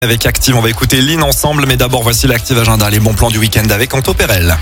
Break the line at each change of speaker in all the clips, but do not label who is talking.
Avec Active, on va écouter Lynn ensemble, mais d'abord voici l'Active Agenda, les bons plans du week-end avec Anto Perel.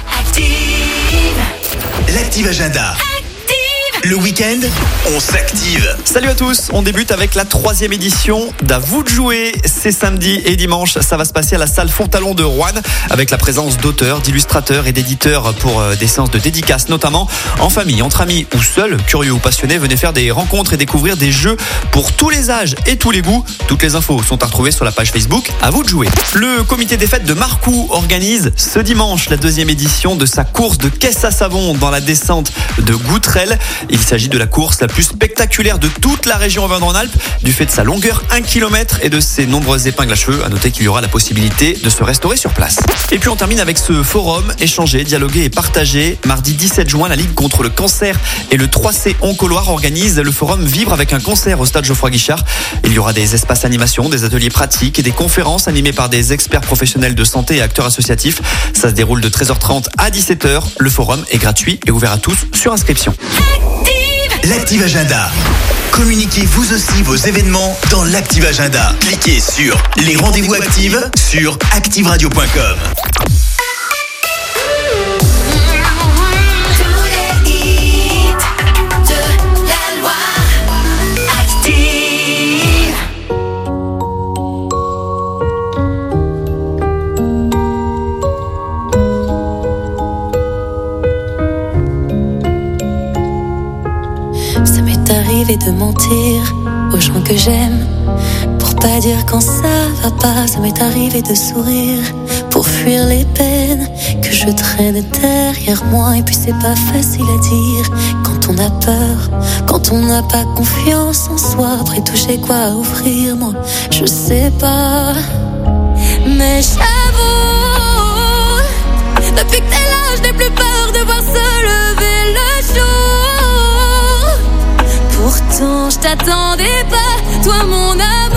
L'Active Agenda. Le week-end, on s'active.
Salut à tous, on débute avec la 3e édition d'À vous de jouer. C'est samedi et dimanche, ça va se passer à la salle Fontalon de Roanne avec la présence d'auteurs, d'illustrateurs et d'éditeurs pour des séances de dédicaces, notamment en famille, entre amis ou seuls. Curieux ou passionnés, venez faire des rencontres et découvrir des jeux pour tous les âges et tous les goûts. Toutes les infos sont à retrouver sur la page Facebook À vous de jouer. Le comité des fêtes de Marcoux organise ce dimanche la 2e édition de sa course de caisse à savon dans la descente de Goutrelle. Il s'agit de la course la plus spectaculaire de toute la région Auvergne-Rhône-Alpes, du fait de sa longueur 1 km et de ses nombreuses épingles à cheveux. À noter qu'il y aura la possibilité de se restaurer sur place. Et puis on termine avec ce forum, échanger, dialoguer et partager. Mardi 17 juin, la Ligue contre le cancer et le 3C Oncoloire organise le forum Vivre avec un cancer au stade Geoffroy Guichard. Il y aura des espaces animation, des ateliers pratiques et des conférences animées par des experts professionnels de santé et acteurs associatifs. Ça se déroule de 13h30 à 17h. Le forum est gratuit et ouvert à tous sur inscription.
L'Active Agenda. Communiquez vous aussi vos événements dans l'Active Agenda. Cliquez sur les rendez-vous actives sur activeradio.com.
Ça m'est arrivé de mentir aux gens que j'aime pour pas dire quand ça va pas. Ça m'est arrivé de sourire pour fuir les peines que je traîne derrière moi. Et puis c'est pas facile à dire quand on a peur, quand on n'a pas confiance en soi. Après tout j'ai quoi à offrir, moi je sais pas. Mais j'avoue, depuis que t'es là je n'ai plus peur de voir se lever le jour. Pourtant je t'attendais pas, toi mon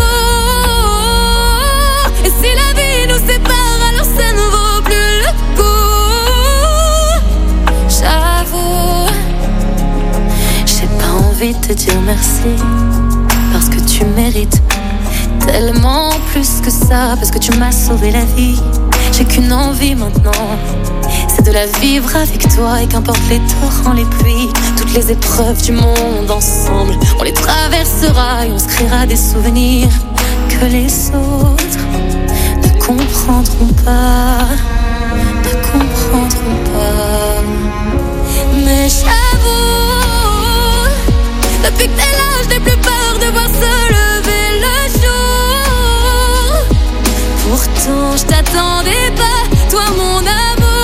amour. Et si la vie nous sépare, alors ça ne vaut plus le coup. J'avoue, j'ai pas envie de te dire merci, parce que tu mérites tellement plus que ça, parce que tu m'as sauvé la vie. J'ai qu'une envie maintenant, c'est de la vivre avec toi. Et qu'importe les torrents, les pluies, toutes les épreuves du monde ensemble, on les traversera et on se créera des souvenirs que les autres ne comprendront pas, ne comprendront pas. Mais j'avoue, depuis que t'es là je n'ai plus peur de voir se lever le jour. Pourtant je t'attendais pas, toi mon amour.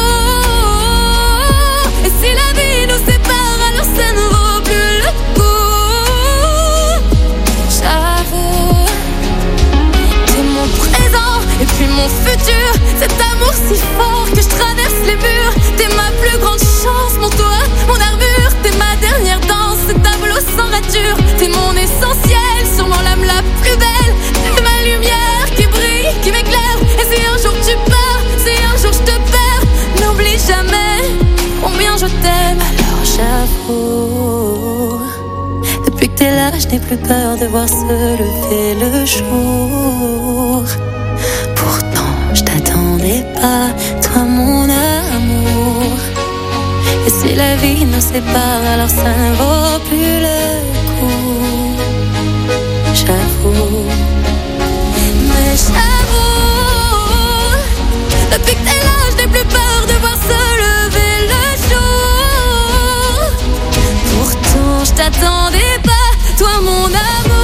Et si la vie nous sépare, alors ça ne vaut plus le coup. J'avoue, t'es mon présent et puis mon futur. Cet amour si fort que je traverse les murs. T'es ma plus grande chance, mon toit, mon armure. T'es ma dernière danse, ce tableau sans rature. T'es mon essentiel, sûrement l'âme la plus belle. T'es ma lumière qui brille, qui m'éclaire. Et si un jour tu pars, si un jour je te perds, n'oublie jamais combien je t'aime. Alors j'avoue, depuis que t'es là je n'ai plus peur de voir se lever le jour. Pourtant je t'attendais pas, toi mon amour. Et si la vie nous sépare, alors ça ne vaut plus le coup. J'avoue, mais j'avoue, depuis que t'es là je n'ai plus peur de voir se lever le jour. Pourtant je t'attendais pas, toi mon amour.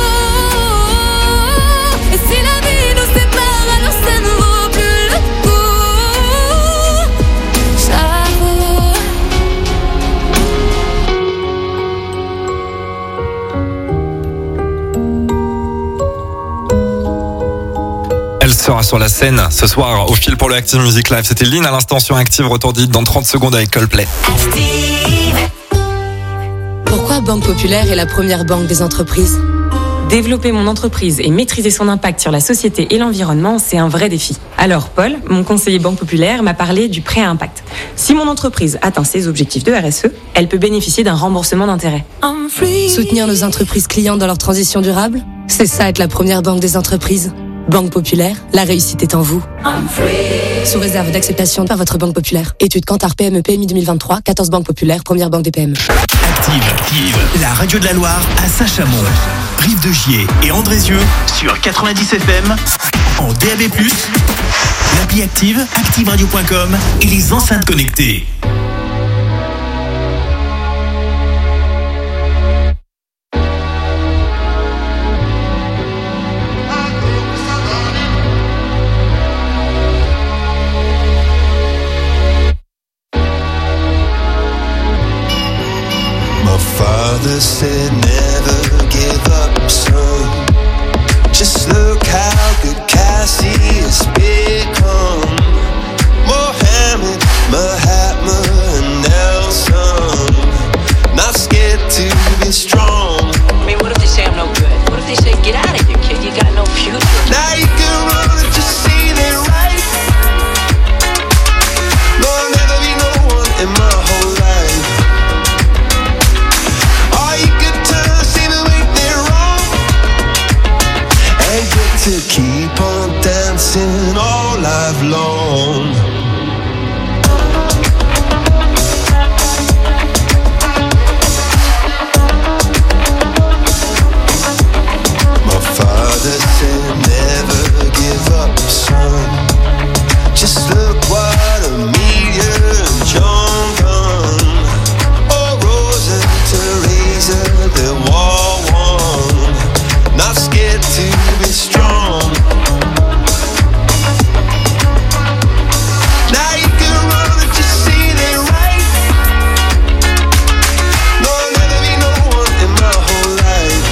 Et si la vie nous sépare, alors ça ne vaut plus le coup. J'avoue.
Elle sera sur la scène ce soir au fil pour le Active Music Live. C'était Lynn à l'instant sur Active, retour dit dans 30 secondes avec Coldplay.
Pourquoi Banque Populaire est la première banque des entreprises ? Développer mon entreprise et maîtriser son impact sur la société et l'environnement, c'est un vrai défi. Alors Paul, mon conseiller Banque Populaire, m'a parlé du prêt à impact. Si mon entreprise atteint ses objectifs de RSE, elle peut bénéficier d'un remboursement d'intérêt.
Soutenir nos entreprises clientes dans leur transition durable, c'est ça être la première banque des entreprises.
Banque Populaire, la réussite est en vous. Sous réserve d'acceptation par votre Banque Populaire. Étude Kantar PME PMI 2023, 14 banques populaires, première banque des PME.
Active, la radio de la Loire à Saint-Chamond, Rive de Gier et Andrézieux sur 90 FM, en DAB+, l'appli Active, activeradio.com et les enceintes connectées.
Father said never give up, son. Just look how good Cassie has become. Mohammed, Mahatma, and Nelson. Not scared to be strong.
I mean, what if they say I'm no good? What if they say, get out of here, kid, you got no future?
Now you can run and just see they're right. No, I'll never be no one in my whole life. To keep on dancing all life long. My father said never give up, son. Just look what Amelia and John done. Oh, Rose and Teresa, they're all one. Not scared to be strong. Now you can run and just see they're right. No, I'll never be no one in my whole life.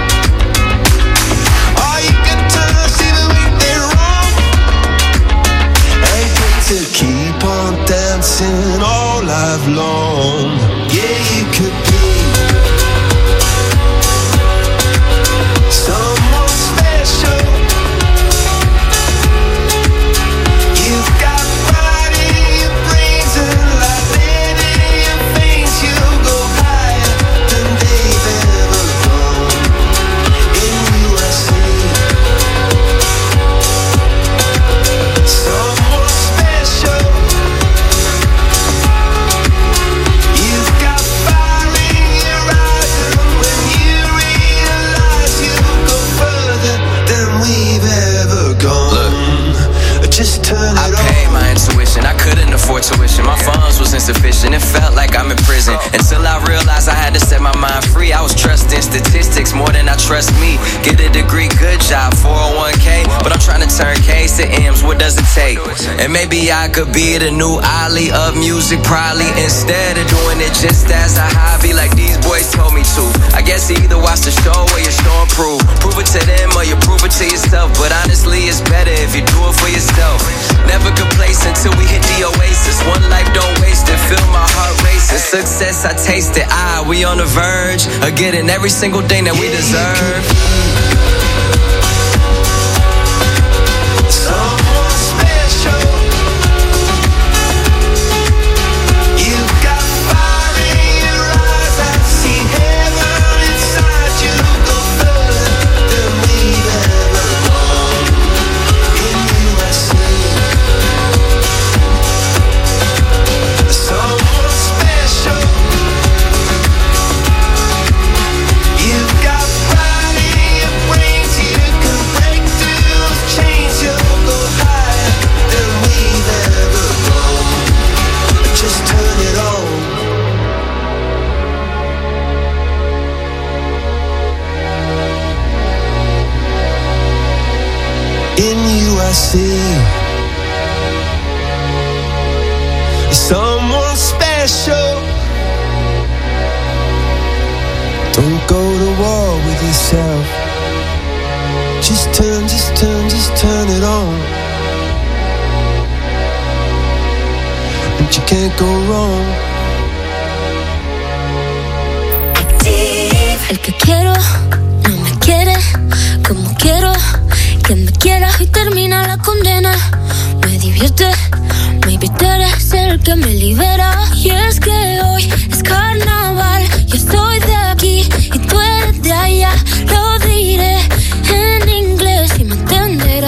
Oh, you can turn, see the way they're wrong. And get to keep on dancing all life long. Yeah, you could be someone special. You've got pride in your brains and light in your veins. You'll go higher than they've ever gone. In USA, someone special. You've got fire in your eyes, and when you realize you'll go further than we've ever gone. Just turn it
I
on.
paid my intuition, I couldn't afford tuition. My funds was insufficient, it felt like I'm in prison. Until I realized I had to set my mind free. I was trusting statistics more than I trust me. Get a degree, good job, 401k. But I'm trying to turn K's to M's, what does it take? And maybe I could be the new Ali of music, probably. Instead of doing it just as a hobby, like these boys told me to. I guess you either watch the show or you show and prove. Prove it to them or you prove it to yourself. But honestly, it's better if you do it for yourself. Never complacent till we hit the oasis. One life, don't waste it. Feel my heart racing. Success, I taste it. We on the verge of getting every single thing that we deserve.
Someone special. You've got fire in your eyes. I see heaven inside you. Go further than we've ever gone. In USA, someone special. You've got pride in your brains. You can break through those chains. You'll go higher than we've ever gone. Just turn it on. In you I see someone special. Don't go to war with yourself. Just turn it on. And you can't go wrong.
El que quiero no me quiere como quiero que me quiera y termina la condena. Me divierte, maybe tú eres el que me libera. Y es que hoy es carnaval, yo soy de aquí y tú eres de allá. Lo diré en inglés y me entenderás.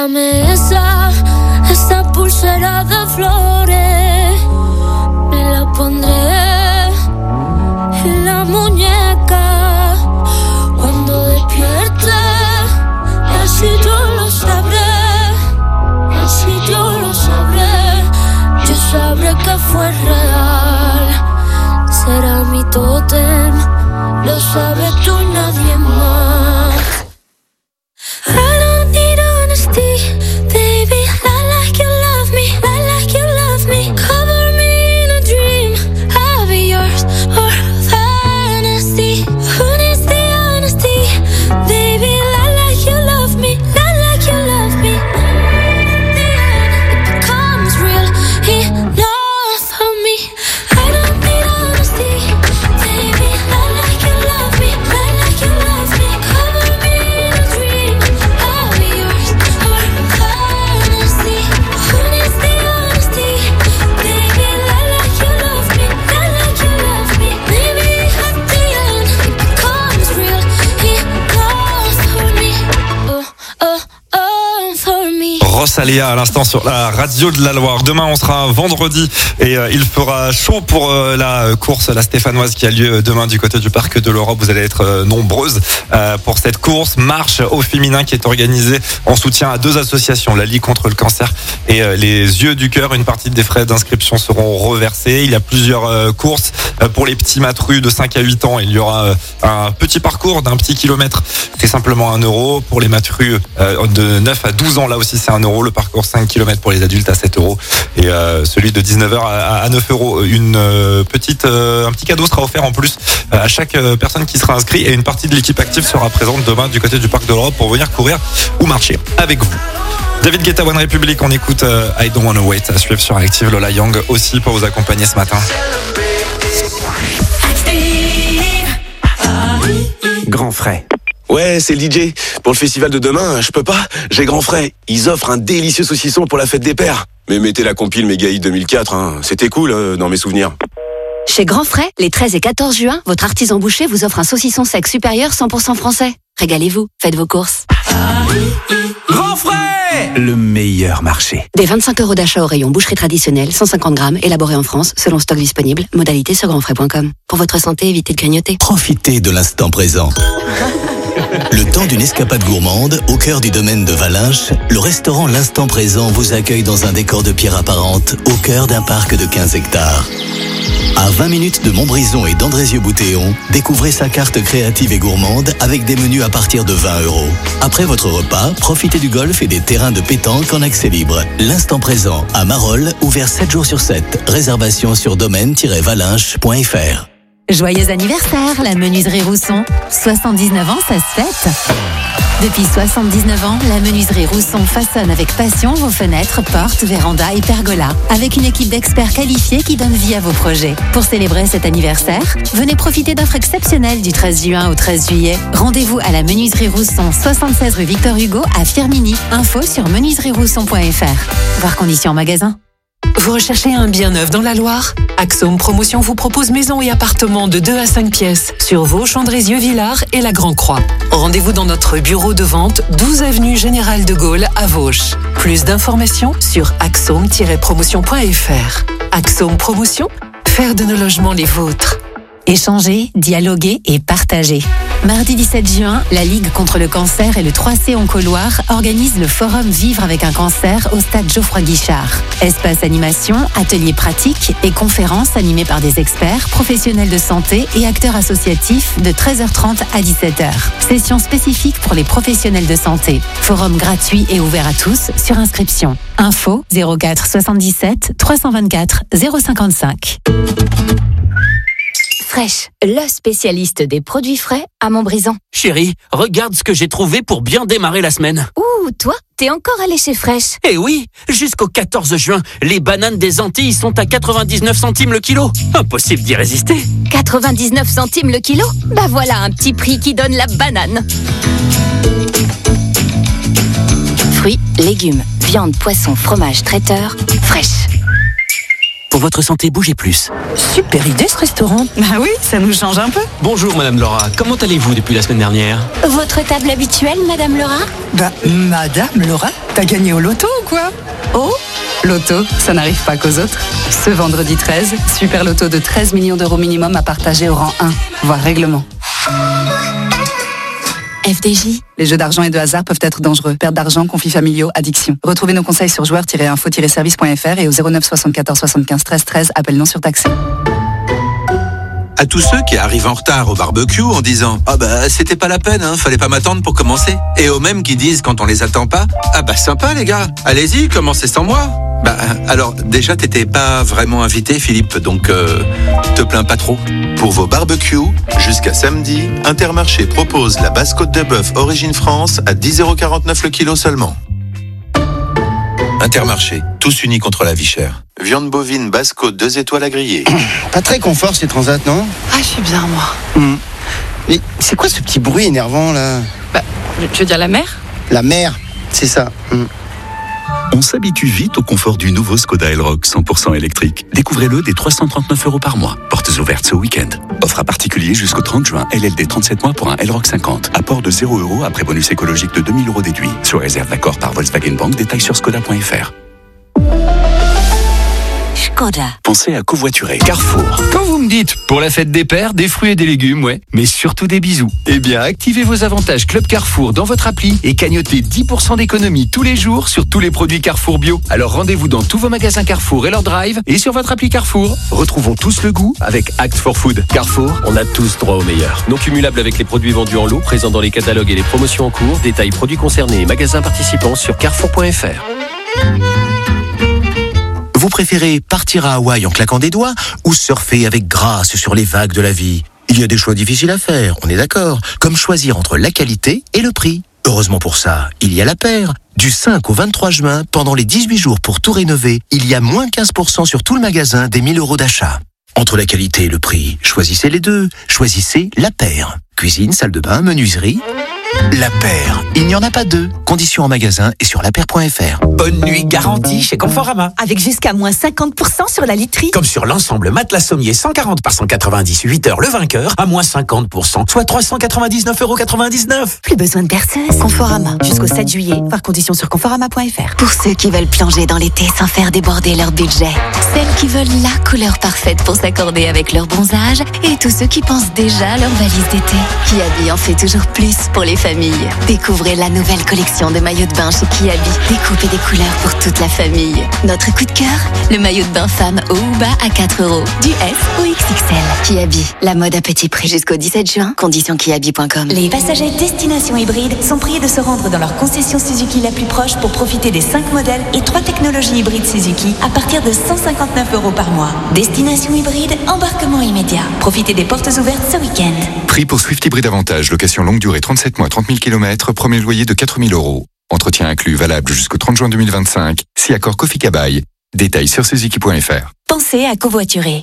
Dame esa pulsera de flores, me la pondré en la muñeca cuando despierte, y así yo lo sabré, así yo lo sabré, yo sabré que fue real, será mi tótem, lo sabes tú y nadie más. I don't need honesty, baby. I like you love me, I like you love me. Cover me in a dream, I'll be yours or fantasy. Who needs the honesty, baby? I like you love me, I like you love me. It becomes real enough for me. I don't need honesty, baby. I like you love me, I like you love me. Cover me in a dream, I'll be yours or fantasy. Who needs the honesty, baby? I like you love me, I like you love me. Maybe at the end it becomes real enough for me. For me.
Rosalia à l'instant sur la radio de la Loire. Demain on sera vendredi et il fera chaud pour la course, la stéphanoise qui a lieu demain du côté du parc de l'Europe. Vous allez être nombreuses pour cette course marche au féminin qui est organisée en soutien à deux associations, la Ligue contre le cancer et les Yeux du cœur. Une partie des frais d'inscription seront reversés. Il y a plusieurs courses pour les petits matrus de 5 à 8 ans. Il y aura un petit parcours d'un petit kilomètre, c'est simplement 1 €. Pour les matrus de 9 à 12 ans, là aussi c'est 1 €. Le parcours 5 km pour les adultes à 7 € et celui de 19h à 9 €. Un petit cadeau sera offert en plus à chaque personne qui sera inscrite et une partie de l'équipe active sera présente demain du côté du parc de l'Europe pour venir courir ou marcher avec vous. David Guetta, One Republic, on écoute I Don't Wanna Wait à suivre sur Active. Lola Young aussi pour vous accompagner ce matin.
Grand frais.
Ouais, c'est le DJ. Pour le festival de demain, je peux pas. J'ai grand frais. Ils offrent un délicieux saucisson pour la fête des pères. Mais mettez la compile Mégaï 2004, hein. C'était cool dans mes souvenirs.
Chez Grand Frais, les 13 et 14 juin, votre artisan boucher vous offre un saucisson sec supérieur 100% français. Régalez-vous, faites vos courses.
Grand frais, le meilleur marché.
Des 25 € d'achat au rayon boucherie traditionnelle, 150 grammes, élaboré en France, selon stock disponible. Modalité sur grandfrais.com. Pour votre santé, évitez de grignoter.
Profitez de l'instant présent. Le temps d'une escapade gourmande, au cœur du domaine de Valinches, le restaurant L'Instant Présent vous accueille dans un décor de pierre apparente, au cœur d'un parc de 15 hectares. À 20 minutes de Montbrison et d'Andrézieux-Boutéon, découvrez sa carte créative et gourmande avec des menus à partir de 20 €. Après votre repas, profitez du golf et des terrains de pétanque en accès libre. L'Instant Présent à Marolles, ouvert 7 jours sur 7. Réservation sur domaine-valinches.fr.
Joyeux anniversaire, la menuiserie Rousson. 79 ans, ça se fête. Depuis 79 ans, la menuiserie Rousson façonne avec passion vos fenêtres, portes, vérandas et pergolas, avec une équipe d'experts qualifiés qui donne vie à vos projets. Pour célébrer cet anniversaire, venez profiter d'offres exceptionnelles du 13 juin au 13 juillet. Rendez-vous à la menuiserie Rousson, 76 rue Victor Hugo à Firminy. Info sur menuiserierousson.fr. Voir conditions en magasin.
Vous recherchez un bien neuf dans la Loire? Axome Promotion vous propose maisons et appartements de 2 à 5 pièces sur Vauche, Andrézieux-Villars et la Grand Croix. Rendez-vous dans notre bureau de vente 12 avenue Général de Gaulle à Vauche. Plus d'informations sur axome-promotion.fr. Axome Promotion, faire de nos logements les vôtres.
Échanger, dialoguer et partager. Mardi 17 juin, la Ligue contre le cancer et le 3C Onco-Loire organisent le forum Vivre avec un cancer au stade Geoffroy-Guichard. Espace animation, ateliers pratiques et conférences animées par des experts, professionnels de santé et acteurs associatifs de 13h30 à 17h. Session spécifique pour les professionnels de santé. Forum gratuit et ouvert à tous sur inscription. Info 04 77 324 055.
Fraîche, le spécialiste des produits frais à Montbrison.
Chérie, regarde ce que j'ai trouvé pour bien démarrer la semaine.
Ouh, toi, t'es encore allé chez Fraîche?
Eh oui, jusqu'au 14 juin, les bananes des Antilles sont à 99 centimes le kilo. Impossible d'y résister.
99 centimes le kilo? Bah voilà un petit prix qui donne la banane. Fruits, légumes, viande, poisson, fromage, traiteur, Fraîche.
Pour votre santé, bougez plus.
Super idée ce restaurant. Bah oui, ça nous change un peu.
Bonjour Madame Laura, comment allez-vous depuis la semaine dernière?
Votre table habituelle, Madame Laura?
Bah, Madame Laura, t'as gagné au loto ou quoi? Oh, loto, ça n'arrive pas qu'aux autres. Ce vendredi 13, super loto de 13 millions d'euros minimum à partager au rang 1, voire règlement.
FDJ.
Les jeux d'argent et de hasard peuvent être dangereux. Perte d'argent, conflits familiaux, addiction. Retrouvez nos conseils sur joueurs-info-service.fr et au 09 74 75 13 13, appel non surtaxé.
À tous ceux qui arrivent en retard au barbecue en disant « Ah bah c'était pas la peine, hein, fallait pas m'attendre pour commencer ». Et aux mêmes qui disent quand on les attend pas « Ah bah sympa les gars, allez-y, commencez sans moi ». Bah alors déjà t'étais pas vraiment invité Philippe, donc te plains pas trop.
Pour vos barbecues, jusqu'à samedi, Intermarché propose la basse côte de bœuf Origine France à 10,49€ le kilo seulement. Intermarché, tous unis contre la vie chère. Viande bovine basse côte 2 étoiles à griller.
Pas très confort ces transats, non?
Ah, je suis bien moi.
Mais c'est quoi ce petit bruit énervant là?
Bah, je veux dire la mer?
La mer, c'est ça.
On s'habitue vite au confort du nouveau Skoda Elroq 100% électrique. Découvrez-le dès 339 € par mois. Portes ouvertes ce week-end. Offre à particulier jusqu'au 30 juin. LLD 37 mois pour un Elroq 50. Apport de 0 € après bonus écologique de 2000 € déduit. Sur réserve d'accord par Volkswagen Bank. Détails sur skoda.fr.
Skoda.
Pensez à covoiturer. Carrefour.
Quand vous me dites, pour la fête des pères, des fruits et des légumes, ouais, mais surtout des bisous. Eh bien, activez vos avantages Club Carrefour dans votre appli et cagnotez 10% d'économie tous les jours sur tous les produits Carrefour Bio. Alors rendez-vous dans tous vos magasins Carrefour et leur drive et sur votre appli Carrefour. Retrouvons tous le goût avec Act for Food. Carrefour, on a tous droit au meilleur. Non cumulable avec les produits vendus en lot, présents dans les catalogues et les promotions en cours. Détails produits concernés et magasins participants sur carrefour.fr.
Vous préférez partir à Hawaï en claquant des doigts ou surfer avec grâce sur les vagues de la vie? Il y a des choix difficiles à faire, on est d'accord, comme choisir entre la qualité et le prix. Heureusement pour ça, il y a La Paire. Du 5 au 23 juin, pendant les 18 jours pour tout rénover, il y a moins 15% sur tout le magasin des 1000 € d'achat. Entre la qualité et le prix, choisissez les deux. Choisissez La Paire. Cuisine, salle de bain, menuiserie. La Paire, il n'y en a pas deux. Conditions en magasin et sur lapaire.fr.
Bonne nuit garantie chez Conforama.
Avec jusqu'à moins 50% sur la literie.
Comme sur l'ensemble matelas sommier 140 par 190 8 heures le vainqueur à moins 50%, soit 399,99 €.
Plus besoin de perceuse. Conforama. Jusqu'au 7 juillet. Voir conditions sur conforama.fr.
Pour ceux qui veulent plonger dans l'été sans faire déborder leur budget. Celles qui veulent la couleur parfaite pour s'accorder avec leur bronzage. Et tous ceux qui pensent déjà à leur valise d'été. Kiabi en fait toujours plus pour les familles. Découvrez la nouvelle collection de maillots de bain chez Kiabi. Découpez des couleurs pour toute la famille. Notre coup de cœur, le maillot de bain femme haut ou bas à 4 €. Du S au XXL. Kiabi, la mode à petit prix jusqu'au 17 juin. Conditions kiabi.com.
Les passagers destination hybride sont priés de se rendre dans leur concession Suzuki la plus proche pour profiter des 5 modèles et 3 technologies hybrides Suzuki à partir de 159 € par mois. Destination hybride, embarquement immédiat. Profitez des portes ouvertes ce week-end.
Prix pour Swift Hybride Avantage, location longue durée 37 mois, 30 000 km, premier loyer de 4 000 €. Entretien inclus, valable jusqu'au 30 juin 2025. Si accord Kofi Kabaï. Détails sur suzuki.fr.
Pensez à covoiturer.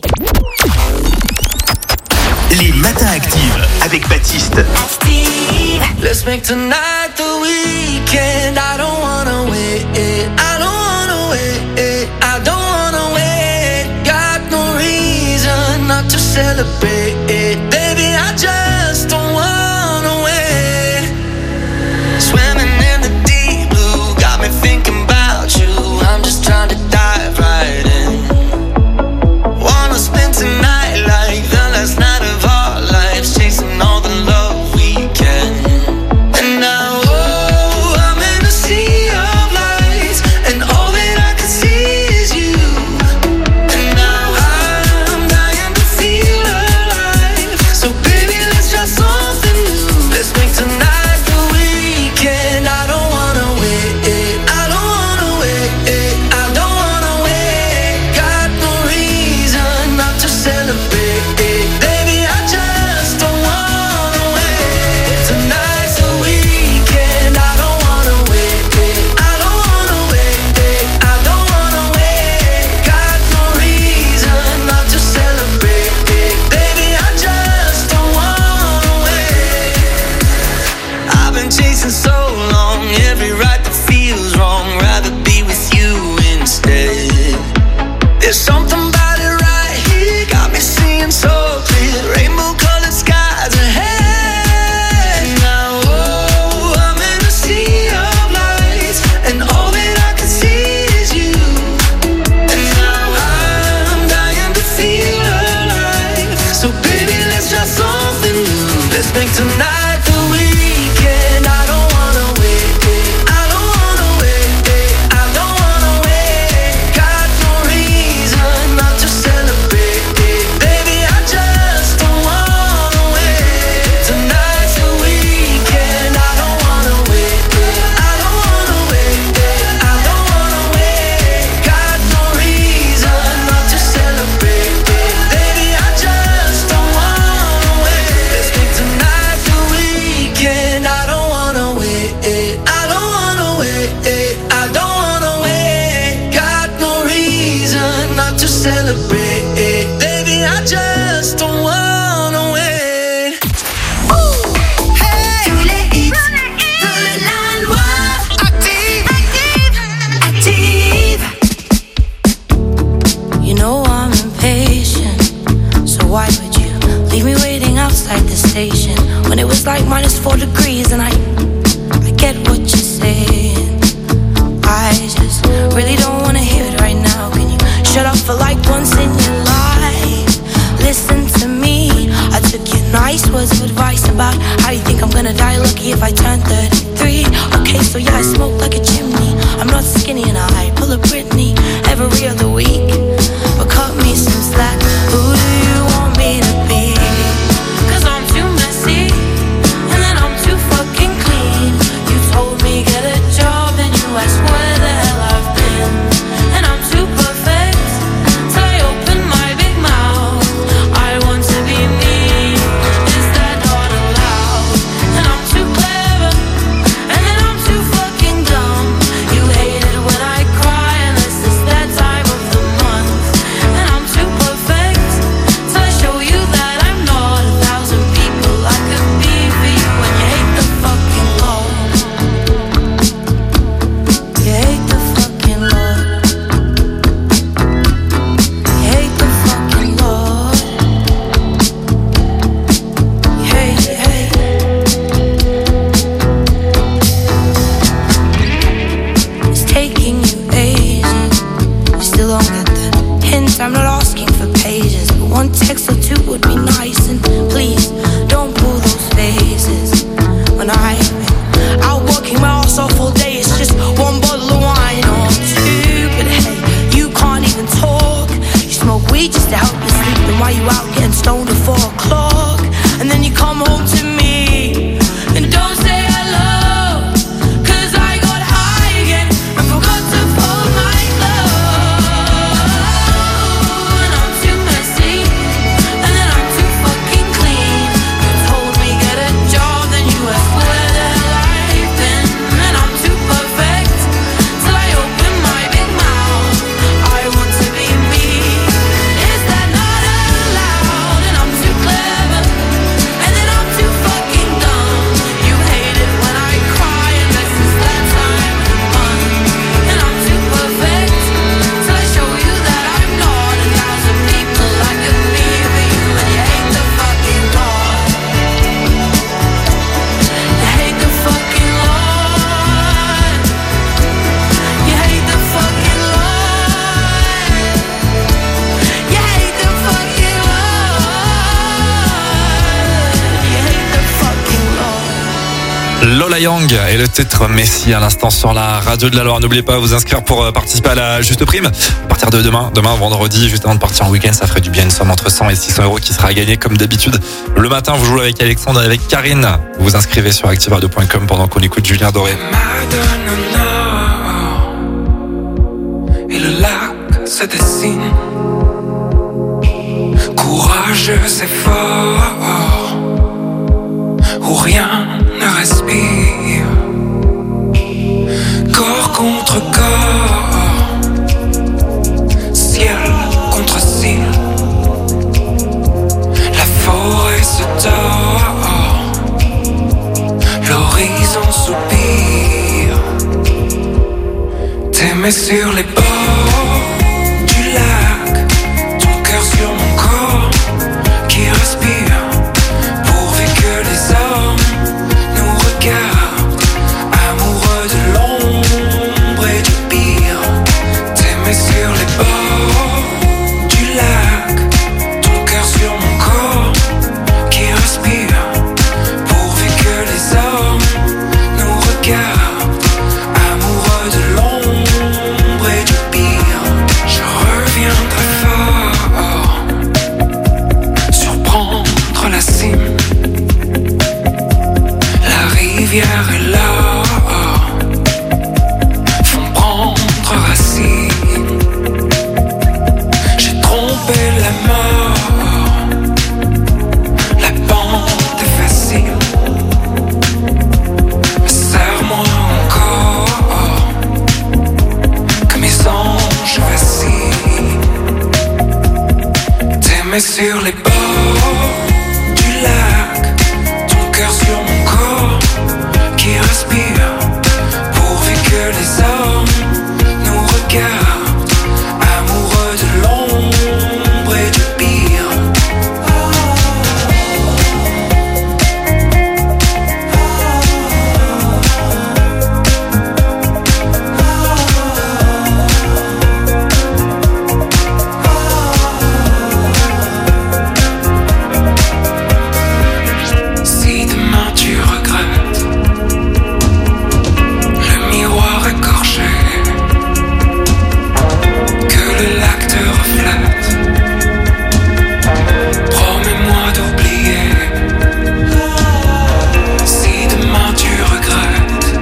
Les matins actifs avec Baptiste.
Let's make tonight the weekend. I don't wanna wait. I don't wanna wait. I don't wanna wait. Got no reason not to celebrate. Baby, I just don't wanna wait. Swimming in the deep blue, got me thinking about you. I'm just trying to dive right in. Wanna spend tonight like the last night of our lives, chasing all the love we can. And now, oh, I'm in a sea of lights, and all that I can see is you. And now I'm dying to feel alive. celebrate. Baby, I just don't wanna wait. Hey, tous les hits de la Loire. Active, active, active.
You know I'm impatient, so why would you leave me waiting outside the station when it was like -4 degrees? And I get what you're saying. I just really don't wanna hear it right now. Can you shut up for like once in your life? Listen to me. I took your nice words of advice about how you think I'm gonna die lucky if I turn 33. Okay, so yeah, I smoke like a chimney. I'm not skinny and I pull a Britney every other week. But cut me some slack. Who do you want me to be? 'Cause I'm too messy and then I'm too fucking clean. You told me get a job and you asked where the hell I've been. And I'm too perfect till I open my big mouth. I want to be me. Is that not allowed? And I'm too clever and then I'm too fucking dumb. You hate it when I cry unless it's that time of the month. And I'm too perfect till I show you that I'm not 1,000 people I could be for you. And you hate the fucking law. You hate the fucking law. You hate the fucking law. You hate, you hate. It's taking you ages. You still don't get the hint. I'm not asking for pages, but one text or two would be nice. And please don't pull those faces when I've been out working my ass off all day. It's just one bottle of wine or two. But hey, you can't even talk. You smoke weed just to help you sleep. Then why you out getting stoned at 4 o'clock? And then you come home to me and don't say hello. 'Cause I got high again and forgot to fold my clothes. And I'm too messy and then I'm too fucking clean. You told me get a job, then you asked where the hell I've been. And I'm too perfect till I open my big mouth. I want to be me. Is that not allowed? And I'm too clever and then I'm too fucking dumb. You hate it when I cry unless it's that time of the month. And I'm too perfect till I show you that I'm not 1,000 people I could be for you. And you hate the fucking law. You hate the fucking law. You hate the fucking law. You hate the fucking law. You hate the fucking law.
Lola Young et le titre Messi à l'instant sur la radio de la Loire. N'oubliez pas de vous inscrire pour participer à la Juste Prime. À partir de demain vendredi, juste avant de partir en week-end, ça ferait du bien, une somme entre 100 et 600 euros qui sera à gagner comme d'habitude. Le matin, vous jouez avec Alexandre et avec Karine. Vous vous inscrivez sur activeradio.com pendant qu'on écoute Julien Doré.
Et le lac se dessine, courageux et fort, où rien ne respire, corps contre corps, ciel contre ciel, la forêt se tord, l'horizon soupire, t'aimer sur les bords du lac, ton cœur sur mon corps qui respire, pourvu que les hommes nous regardent, amoureux de l'ombre et du pire, t'aimer sur les bords du lac, ton cœur sur mon corps qui respire, pourvu que les hommes nous regardent, amoureux de l'ombre et du pire, je reviendrai fort. T'aimais sur les bords du lac, ton cœur sur mon corps qui respire, pourvu que les hommes nous regardent, amoureux de l'ombre et du pire. Si demain tu regrettes le miroir écorché, que le lac te reflète, promets-moi d'oublier. Si demain tu regrettes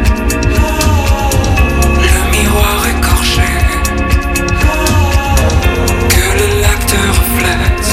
le miroir écorché, que le lac te reflète,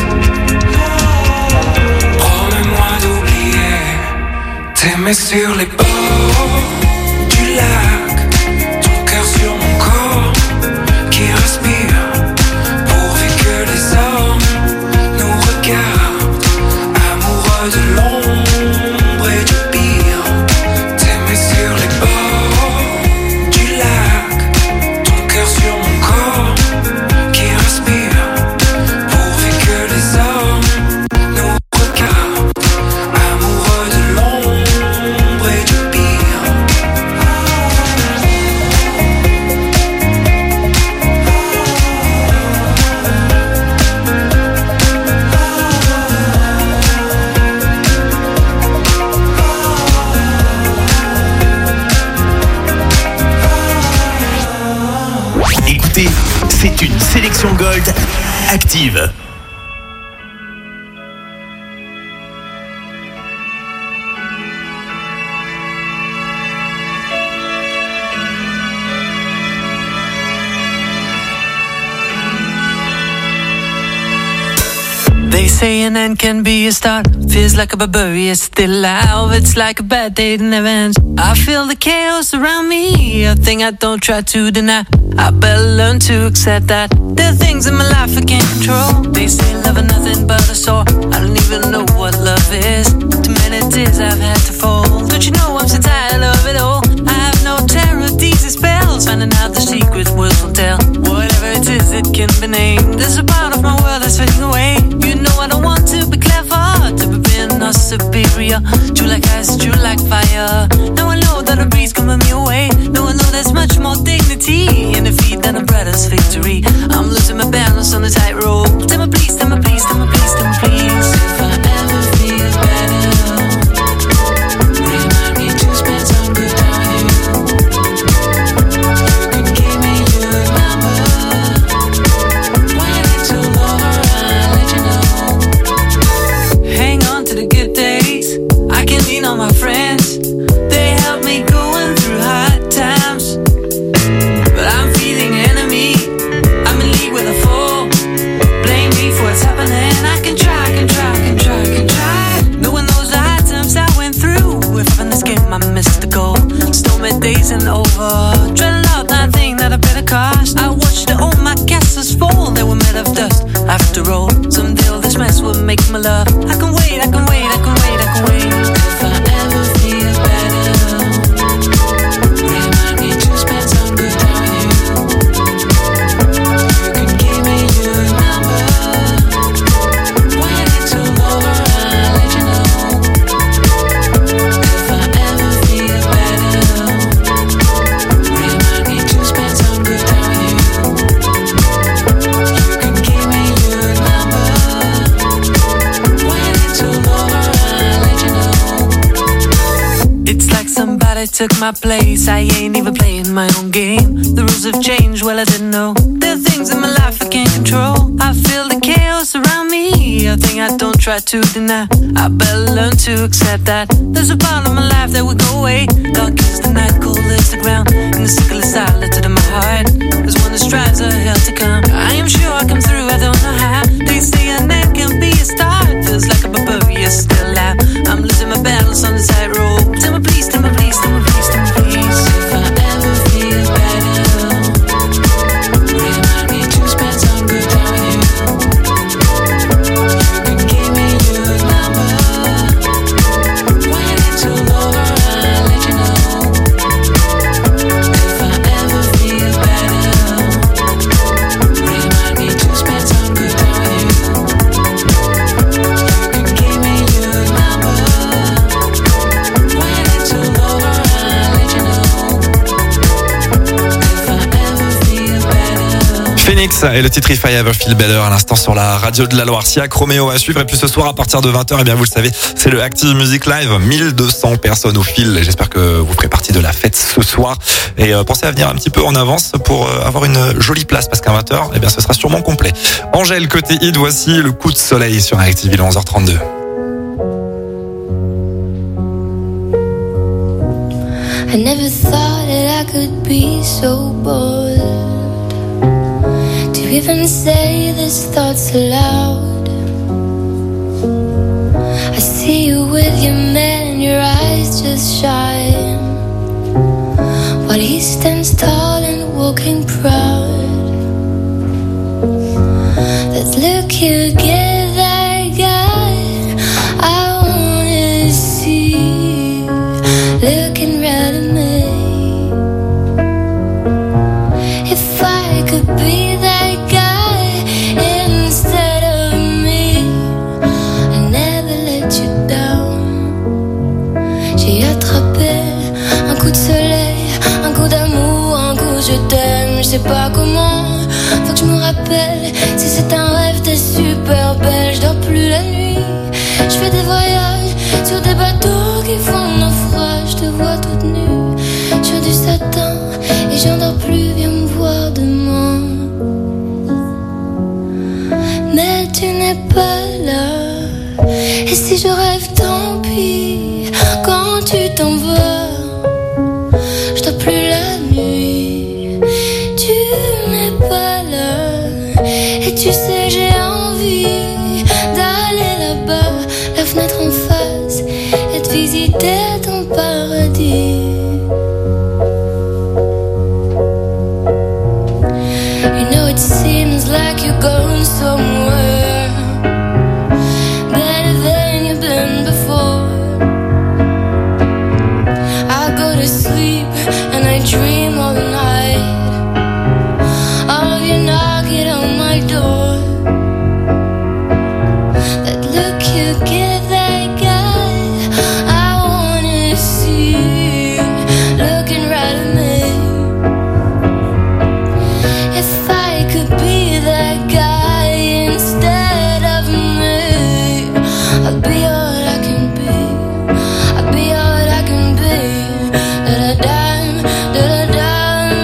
promets-moi d'oublier. T'aimais sur les bords du lac, ton cœur sur mon corps qui respire, pourvu que les hommes nous regardent, amoureux de l'ombre et du pire. T'aimais sur les bords du lac, ton cœur sur mon corps qui respire, pourvu que les hommes nous regardent, amoureux de l'ombre et du pire.
Écoutez, c'est une sélection Gold active.
They say an end can be a start. Feels like a barbarian still alive. It's like a bad day that never ends. I feel the chaos around me, a thing I don't try to deny. I better learn to accept that there are things in my life I can't control. They say love is nothing but a sore. I don't even know what love is. Too many tears I've had to fold. Don't you know I'm so tired of it all? I have no terror of these spells. Finding out the secret words will tell. Whatever it is, it can be named. There's a part of my world that's fading away. You know I don't want to be clever, to be being or superior. True like ice, true like fire. Now I know that a breeze can move me away. Now I know there's much more dignity in defeat than a brother's victory. I'm losing my balance on the tightrope. Tell me please, tell me please, tell me please, tell me please. If I ever feel better, remind me to spend some good time with you. You can give me your number. When it's all over, I'll let you know. Hang on to the good days. I can lean on my friends. They help me going through hard times. But I'm feeling enemy. I'm in league with a fool. Blame me for what's happening. I can try. No one knows the hard times I went through. If I'm in this game, I missed the goal. Stormy days and over. Dreading out that thing that I better cost. I watched all my castles fall. They were made of dust. After all, someday all this mess will make my love. I can wait, I can wait, I can wait, I can wait. If I ever feel better, remind me to spend some good time with you. You can give me your number. When it's all over, I'll let you know. If I ever feel better, remind me to spend some good time with you. You can give me your number. When it's all over, I'll let you know. It's like somebody took my place. I ain't even playing my own game. The rules have changed, well I didn't know. There are things in my life I can't control. I feel the chaos around me, a thing I don't try to deny. I better learn to accept that there's a part of my life that will go away. Dark is the night, cold is the ground, and the sickle is silent in my heart. There's one that strives a hell to come. I am sure I'll come through, I don't know how. They say an end can be a start. Feels like a barbarian still alive. I'm losing my balance on the tightrope. Tell me please, tell me please, tell me please, tell me please. If I ever feel better, remind me to spend some good time with you.
Phoenix et le titre If I Ever Feel Better à l'instant sur la radio de la Loire. Sia Chroméo à suivre et puis ce soir à partir de 20h, eh bien vous le savez, c'est le Active Music Live, 1200 personnes au fil. J'espère que vous ferez partie de la fête ce soir et pensez à venir un petit peu en avance pour avoir une jolie place parce qu'à 20h, eh bien ce sera sûrement complet. Angèle côté hit, voici le coup de soleil sur Active, il est 11h32.
I never thought that I could be so bold to even say these thoughts aloud. I see you with your man, your eyes just shine, while he stands tall and walking proud. That look you give that guy I wanna see, looking right at me. If I could be that guy instead of me, I'd never let you down. J'ai attrapé un coup de soleil, un coup d'amour, un coup je t'aime. Je sais pas comment, faut que je me rappelle. Si c'est un rêve, t'es super belle. Je dors plus la nuit, je fais des voyages sur des bateaux qui font naufrage. Je te vois toute nue sur du satin et j'en dors plus, viens me voir demain. Mais tu n'es pas là, et si je rêve tant pis. Quand tu t'en vas, je dors plus la nuit. Tu n'es pas là, et tu sais j'ai envie d'aller là-bas, la fenêtre en face, et de visiter ton paradis. You know it seems like you're going somewhere better than you've been before. I go to sleep and I dream all night of you knocking on my door. That look you give that guy I wanna see, looking right at me. If I could be that guy instead of me, I'd be all I can be. I'd be all I can be. Da-da-dum, da-da-dum,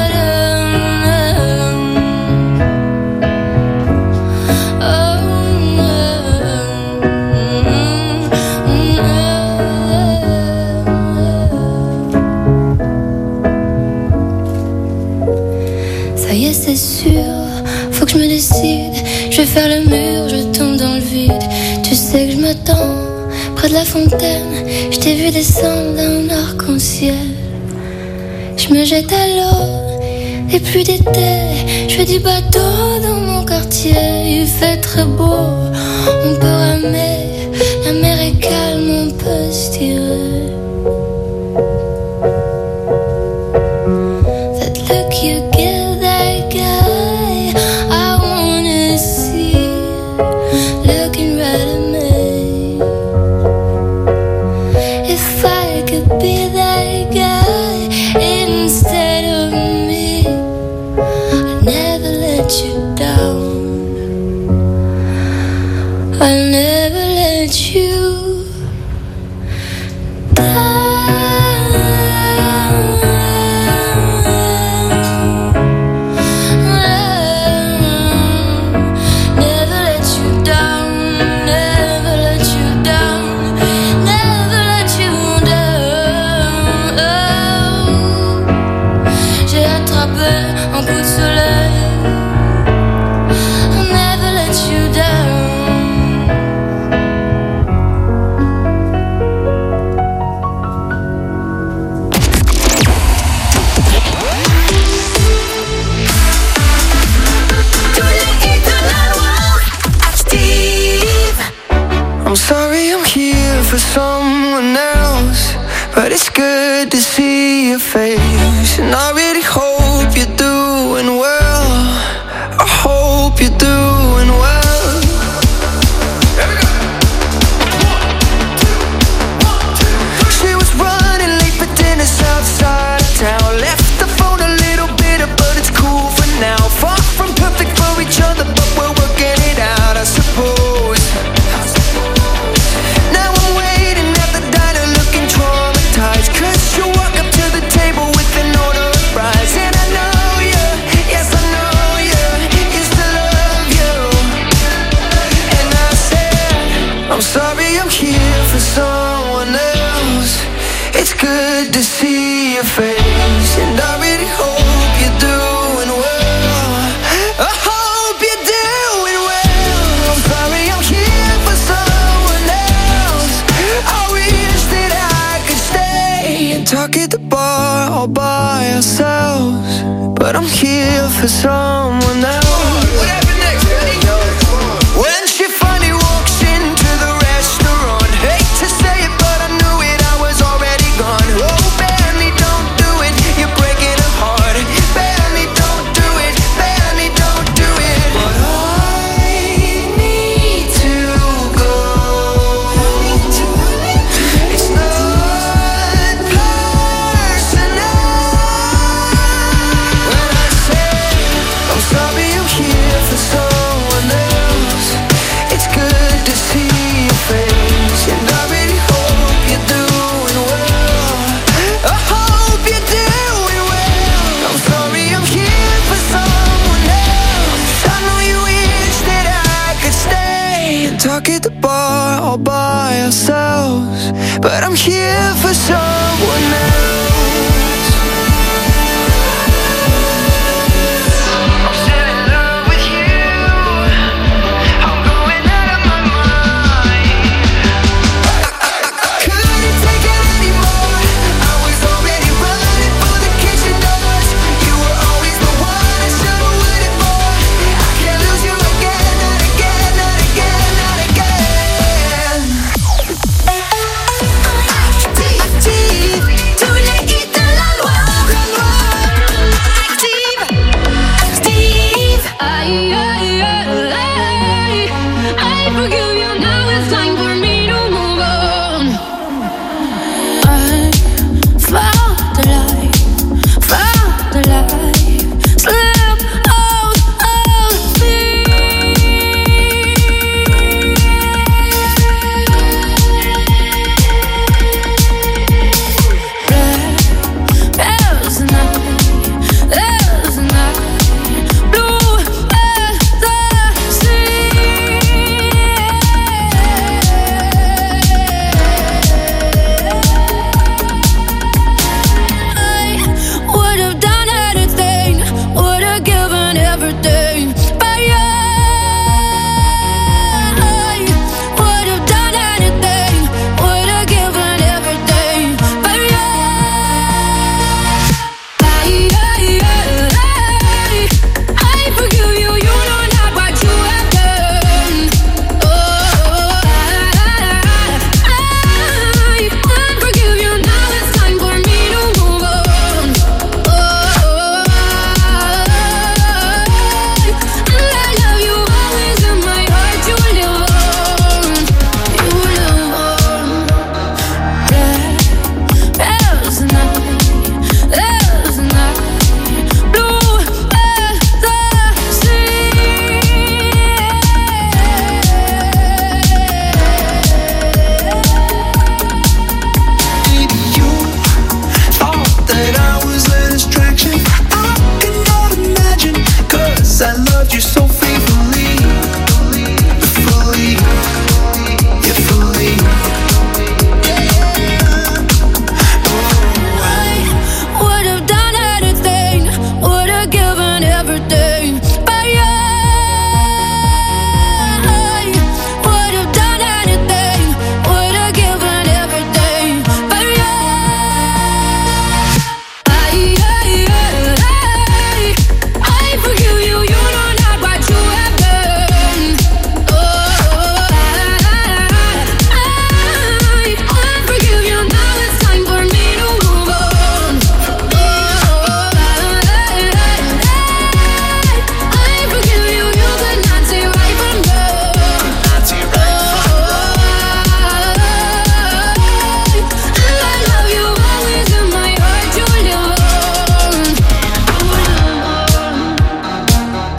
Ça y est, c'est sûr, faut que je me décide. Je vais faire le mur, je tombe dans le vide. Tu sais que je m'attends près de la fontaine. Je t'ai vu descendre d'un arc-en-ciel. Je me jette à l'eau, et plus d'été. Je fais du bateau dans mon quartier. Il fait très beau, on peut ramer. La mer est calme, on peut se tirer. That look you give that guy I wanna see, looking right at me. If I could be that guy instead of me, I'd never let you down. I'll never let you
I'm sorry I'm here for someone else, but it's good to see your face. And I really hope you're doing well. I hope you're doing well. She was running late for dinner outside of town. Left the phone a little bitter, but it's cool for now. Far from I'm sorry I'm here for someone else. It's good to see your face, and I really hope you're doing well. I hope you're doing well. I'm sorry I'm here for someone else. I wish that I could stay and talk at the bar all by ourselves, but I'm here for someone else. What happened next? When she finally walks into the restaurant, hate to say it, but I knew it, I was already gone. Oh, Benny, don't do it, you're breaking her heart. Benny, don't do it, Benny, don't do it. But I need to go. It's not personal. When I say I'm sorry I'm here for someone else, it's good to see your face, and I really hope you're doing well. I hope you're doing well. I'm sorry I'm here for someone else. I know you wish that I could stay and talk at the bar all by ourselves, but I'm here for someone else. I'm still in love with you. I'm going out of my mind. I couldn't take it anymore. I was already running for the kitchen doors. You were always the one I should have waited for. I can't lose you again, not again, not again, not again.
Tous les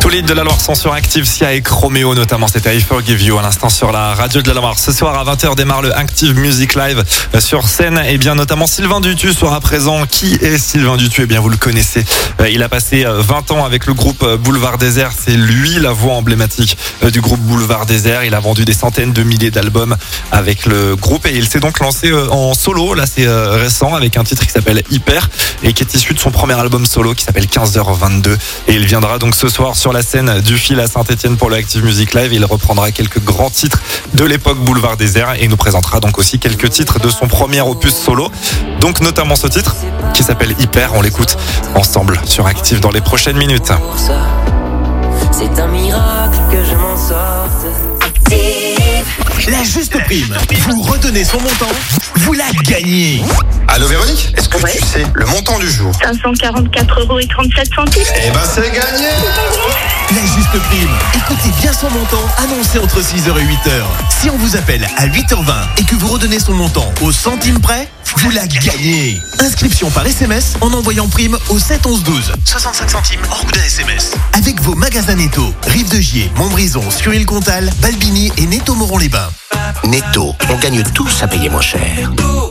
Tous les hits de la Loire sont sur Active, Sia et Chroméo notamment. C'était I Forgive You à l'instant sur la radio de la Loire. Ce soir à 20h démarre le Active Music Live sur scène. Et bien notamment Sylvain Dutu sera présent. Qui est Sylvain Dutu? Eh bien vous le connaissez. Il a passé 20 ans avec le groupe Boulevard Désert. C'est lui la voix emblématique du groupe Boulevard Désert. Il a vendu des centaines de milliers d'albums avec le groupe et il s'est donc lancé en solo. Là c'est récent avec un titre qui s'appelle Hyper et qui est issu de son premier album solo qui s'appelle 15h22. Et il viendra donc ce soir sur la scène du Fil à Saint-Etienne pour le Active Music Live. Il reprendra quelques grands titres de l'époque Boulevard Désert et nous présentera donc aussi quelques titres de son premier opus solo. Donc notamment ce titre qui s'appelle Hyper. On l'écoute ensemble sur Active dans les prochaines minutes.
C'est un miracle que je m'en sorte.
La juste prime. Vous redonnez son montant, vous la gagnez.
Allô Véronique, est-ce que tu sais le montant du jour?
544,37 €.
Eh ben c'est gagné.
La juste prime. Écoutez bien son montant annoncé entre 6h et 8h. Si on vous appelle à 8h20 et que vous redonnez son montant au centime près, vous la gagnez. Inscription par SMS en envoyant prime au 7 11 12. 65 centimes hors coût d'un SMS. Avec vos magasins Netto, Rive de Gier, Montbrison, Sur-Île-Comtal, Balbini et Netto Moron-les-Bains.
Netto, on gagne tous à payer moins cher.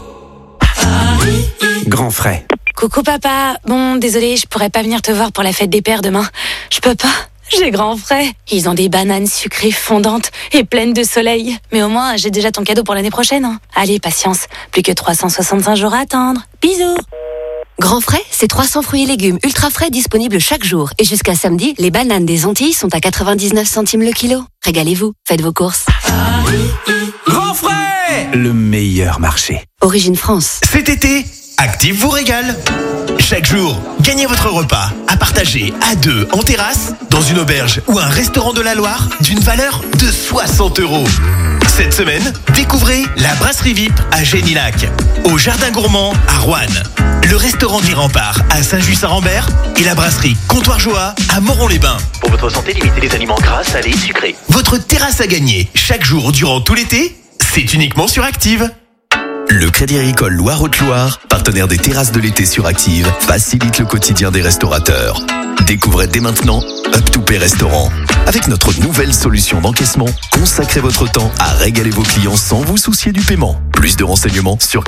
Grand frais.
Coucou papa, bon désolé, je pourrais pas venir te voir pour la fête des pères demain. Je peux pas, j'ai grand frais. Ils ont des bananes sucrées fondantes et pleines de soleil. Mais au moins, j'ai déjà ton cadeau pour l'année prochaine. Hein. Allez, patience, plus que 365 jours à attendre. Bisous.
Grand frais, c'est 300 fruits et légumes ultra frais disponibles chaque jour. Et jusqu'à samedi, les bananes des Antilles sont à 99 centimes le kilo. Régalez-vous, faites vos courses.
Grand frais, le meilleur marché.
Origine France.
Cet été, Active vous régale. Chaque jour, gagnez votre repas à partager à deux en terrasse, dans une auberge ou un restaurant de la Loire d'une valeur de 60 €. Cette semaine, découvrez la brasserie VIP à Génilac, au Jardin Gourmand à Roanne, le restaurant du Rempart à Saint-Just-Saint-Rambert et la brasserie Comptoir Joa à Moron-les-Bains.
Pour votre santé, limitez les aliments gras, salés, sucrés.
Votre terrasse à gagner chaque jour durant tout l'été, c'est uniquement sur Active.
Le Crédit Agricole Loire-Haute-Loire, partenaire des terrasses de l'été sur Active, facilite le quotidien des restaurateurs. Découvrez dès maintenant Up to Pay Restaurant. Avec notre nouvelle solution d'encaissement, consacrez votre temps à régaler vos clients sans vous soucier du paiement. Plus de renseignements sur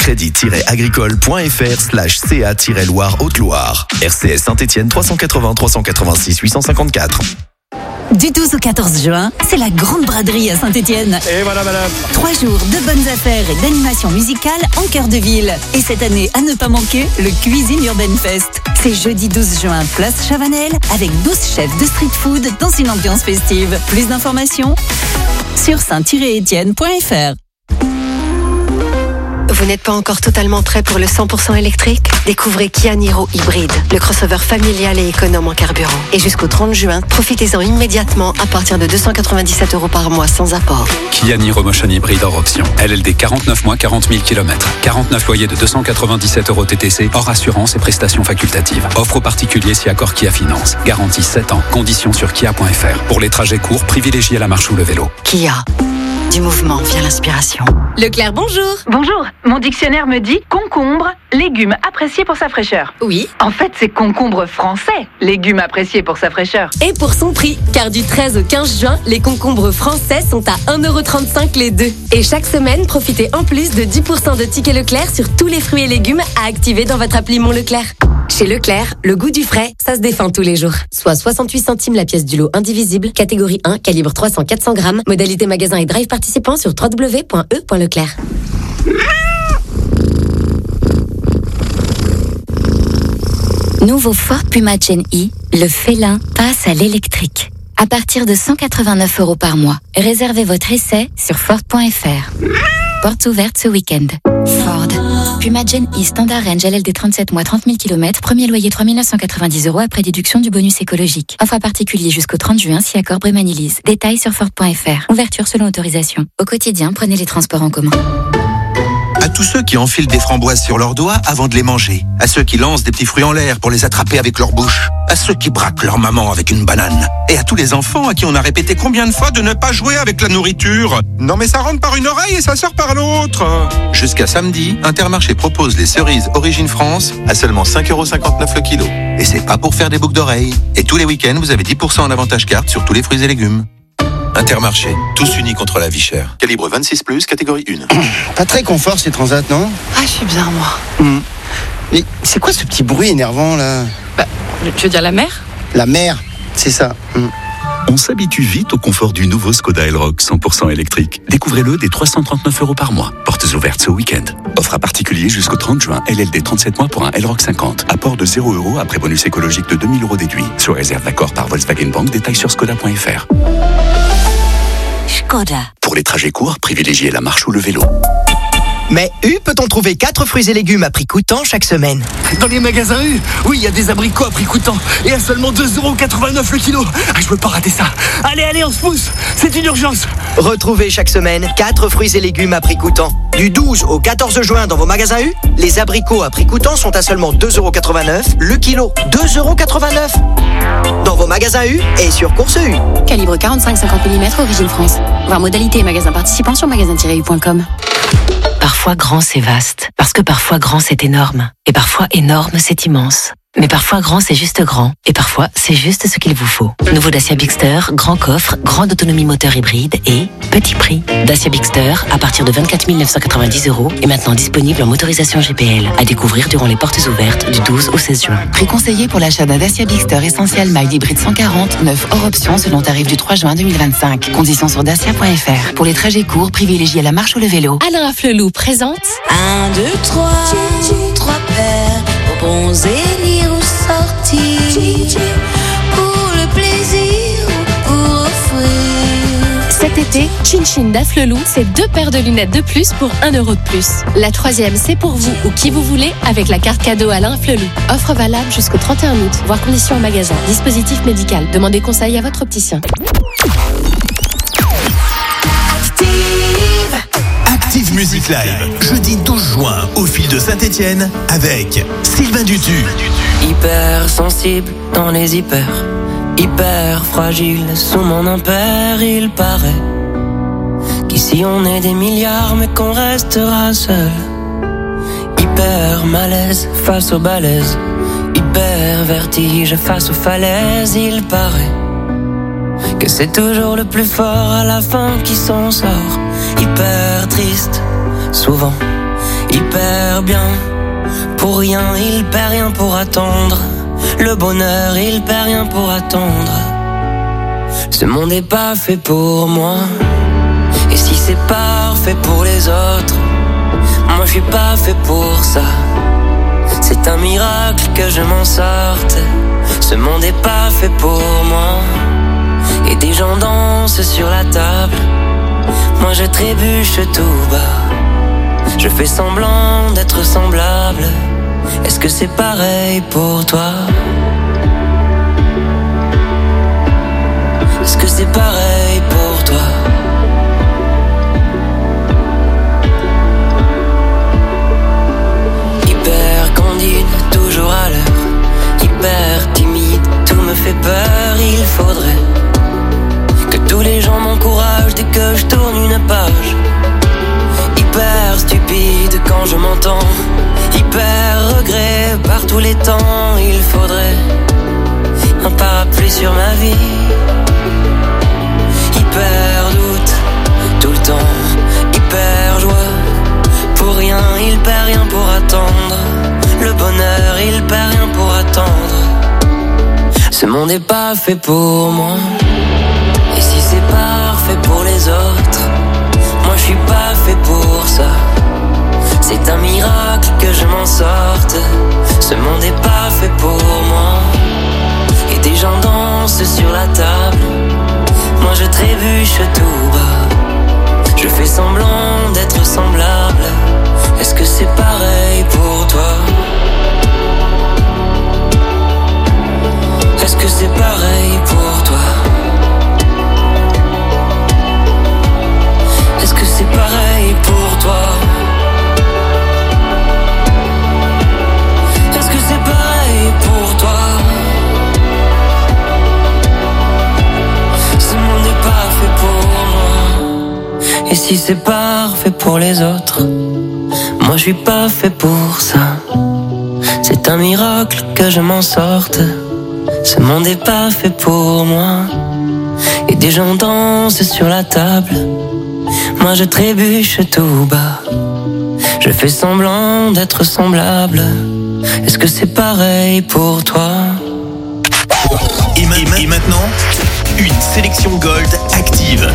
crédit-agricole.fr/ca-Loire-Haute-Loire. RCS Saint-Etienne 380 386 854.
Du 12 au 14 juin, c'est la grande braderie à Saint-Etienne.
Et voilà madame.
3 jours de bonnes affaires et d'animation musicale en cœur de ville. Et cette année, à ne pas manquer, le Cuisine Urbaine Fest. C'est jeudi 12 juin, place Chavanel, avec 12 chefs de street food dans une ambiance festive. Plus d'informations sur saint-etienne.fr.
Vous n'êtes pas encore totalement prêt pour le 100% électrique? Découvrez Kia Niro Hybride, le crossover familial et économe en carburant. Et jusqu'au 30 juin, profitez-en immédiatement à partir de 297 € par mois sans apport.
Kia Niro Motion Hybride hors option. LLD 49 mois, 40 000 km. 49 loyers de 297 € TTC, hors assurance et prestations facultatives. Offre aux particuliers si accord Kia Finance. Garantie 7 ans. Conditions sur kia.fr. Pour les trajets courts, privilégiez la marche ou le vélo.
Kia. Du mouvement vient l'inspiration.
Leclerc, bonjour.
Bonjour, mon dictionnaire me dit concombre, légume apprécié pour sa fraîcheur.
Oui.
En fait, c'est concombre français, légume apprécié pour sa fraîcheur.
Et pour son prix, car du 13 au 15 juin, les concombres français sont à 1,35 € les deux. Et chaque semaine, profitez en plus de 10% de tickets Leclerc sur tous les fruits et légumes à activer dans votre appli Mon Leclerc. Chez Leclerc, le goût du frais, ça se défend tous les jours. Soit 68 centimes la pièce du lot indivisible, catégorie 1, calibre 300-400 grammes, modalité magasin et drive participant sur www.e.leclerc.
Nouveau Ford Puma Gen E, le félin passe à l'électrique. À partir de 189 € par mois. Réservez votre essai sur Ford.fr. Portes ouvertes ce week-end. Ford. Puma Gen E Standard Range LLD 37 mois 30 000 km. Premier loyer 3 990 € après déduction du bonus écologique. Offre à particulier jusqu'au 30 juin si accord Brémanilise. Détails sur Ford.fr. Ouverture selon autorisation. Au quotidien, prenez les transports en commun.
À tous ceux qui enfilent des framboises sur leurs doigts avant de les manger. À ceux qui lancent des petits fruits en l'air pour les attraper avec leur bouche. À ceux qui braquent leur maman avec une banane. Et à tous les enfants à qui on a répété combien de fois de ne pas jouer avec la nourriture. Non mais ça rentre par une oreille et ça sort par l'autre. Jusqu'à samedi, Intermarché propose les cerises Origine France à seulement 5,59€ le kilo. Et c'est pas pour faire des boucles d'oreilles. Et tous les week-ends, vous avez 10% en avantage carte sur tous les fruits et légumes. Intermarché, tous unis contre la vie chère. Calibre 26+, catégorie 1.
Pas très confort ces transats, non?
Ah, je suis bien, moi.
Mais c'est quoi ce petit bruit énervant, là?
Tu veux dire la mer?
La mer, c'est ça.
On s'habitue vite au confort du nouveau Skoda Elroq 100% électrique. Découvrez-le dès 339€ par mois. Portes ouvertes ce week-end. Offre à particulier jusqu'au 30 juin. LLD 37 mois pour un Elroq 50. Apport de 0€ après bonus écologique de 2000€ déduit. Sous réserve d'accord par Volkswagen Bank. Détails sur skoda.fr.
Skoda.
Pour les trajets courts, privilégiez la marche ou le vélo.
Mais U peut-on trouver 4 fruits et légumes à prix coûtant chaque semaine?
Dans les magasins U, oui, il y a des abricots à prix coûtant et à seulement 2,89€ le kilo. Ah, je peux pas rater ça. Allez, on se pousse, c'est une urgence.
Retrouvez chaque semaine 4 fruits et légumes à prix coûtant. Du 12 au 14 juin dans vos magasins U, les abricots à prix coûtant sont à seulement 2,89€ le kilo. 2,89€ dans vos magasins U et sur Course U.
Calibre 45-50 mm, origine France. Voir modalité et magasins participants sur magasin-u.com.
Parfois grand c'est vaste, parce que parfois grand c'est énorme, et parfois énorme c'est immense. Mais parfois grand c'est juste grand, et parfois c'est juste ce qu'il vous faut. Nouveau Dacia Bigster, grand coffre, grande autonomie moteur hybride et petit prix. Dacia Bigster à partir de 24 990€ est maintenant disponible en motorisation GPL. À découvrir durant les portes ouvertes du 12 au 16 juin.
Prix conseillé pour l'achat d'un Dacia Bigster Essential Mild Hybride 140, 9 hors option selon tarif du 3 juin 2025. Conditions sur dacia.fr. Pour les trajets courts, privilégiez la marche ou le vélo.
Alain Afflelou présente
1, 2, 3, 3 paires, bons et lire ou sortir, pour le plaisir ou pour offrir.
Cet été, Chin Chin d'Afflelou, c'est 2 paires de lunettes de plus pour 1€ de plus. La 3e, c'est pour vous ou qui vous voulez avec la carte cadeau Alain Afflelou. Offre valable jusqu'au 31 août, voire conditions en magasin. Dispositif médical. Demandez conseil à votre opticien.
Active Music Live, jeudi 12 juin, au Fil de Saint-Etienne, avec Sylvain Dutu.
Hyper sensible dans les hyper fragile sous mon impair, il paraît qu'ici on est des milliards mais qu'on restera seul. Hyper malaise face aux balaises, hyper vertige face aux falaises, il paraît que c'est toujours le plus fort à la fin qui s'en sort. Hyper triste, souvent, hyper bien. Pour rien, il perd rien pour attendre. Le bonheur, il perd rien pour attendre. Ce monde est pas fait pour moi. Et si c'est parfait pour les autres, moi je suis pas fait pour ça. C'est un miracle que je m'en sorte. Ce monde est pas fait pour moi. Et des gens dansent sur la table, moi je trébuche tout bas. Je fais semblant d'être semblable. Est-ce que c'est pareil pour toi? Est-ce que c'est pareil pour toi? Hyper candide, toujours à l'heure. Hyper timide, tout me fait peur. Il faudrait que tous les gens m'encouragent dès que je tourne une page. Hyper stupide quand je m'entends, hyper regret par tous les temps. Il faudrait un parapluie sur ma vie. Hyper doute tout le temps, hyper joie. Pour rien, il perd rien pour attendre. Le bonheur, il perd rien pour attendre. Ce monde est pas fait pour moi. Et si c'est parfait pour les autres, moi je suis pas fait pour ça. C'est un miracle que je m'en sorte. Ce monde est pas fait pour moi. Et des gens dansent sur la table, moi je trébuche tout bas. Je fais semblant d'être semblable. Est-ce que c'est pareil pour toi? Est-ce que c'est pareil pour toi? Est-ce que c'est pareil pour toi? Et si c'est parfait pour les autres, moi je suis pas fait pour ça. C'est un miracle que je m'en sorte. Ce monde est pas fait pour moi. Et des gens dansent sur la table, moi je trébuche tout bas. Je fais semblant d'être semblable. Est-ce que c'est pareil pour toi?
Et maintenant, une sélection Gold active.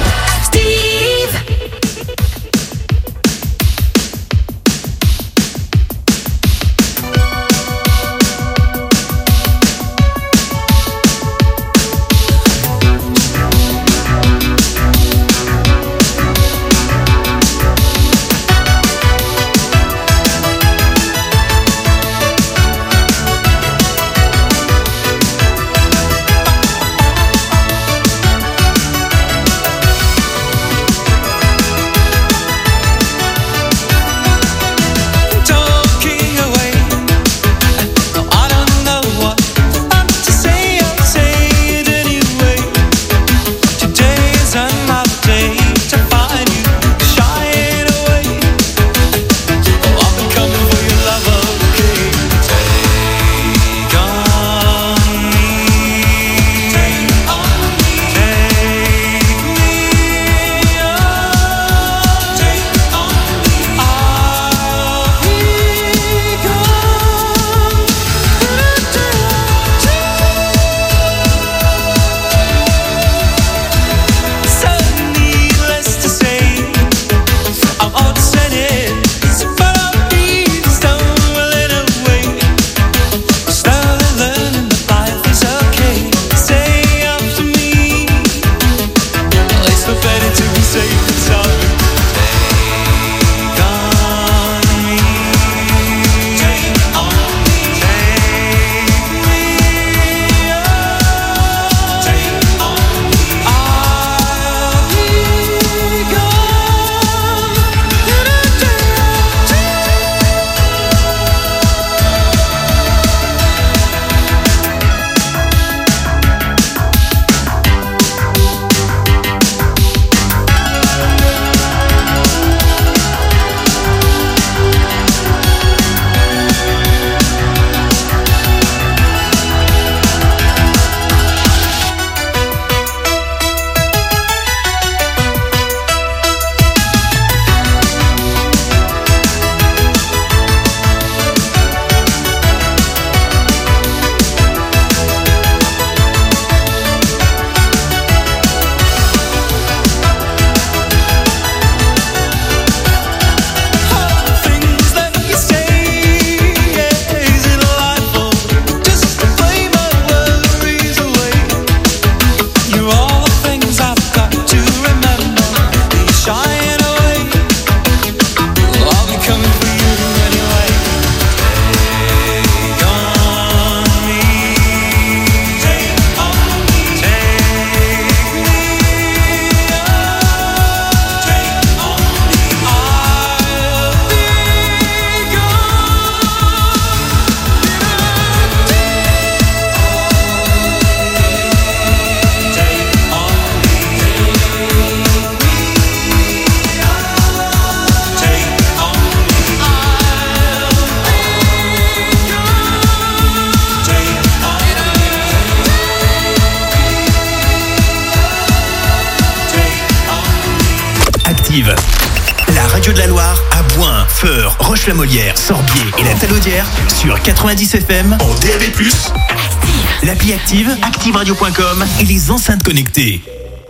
La radio de la Loire à Boin, Feur, Roche-la-Molière, Sorbier et la Talaudière sur 90 FM en DAB+, l'appli Active, activeradio.com et les enceintes connectées.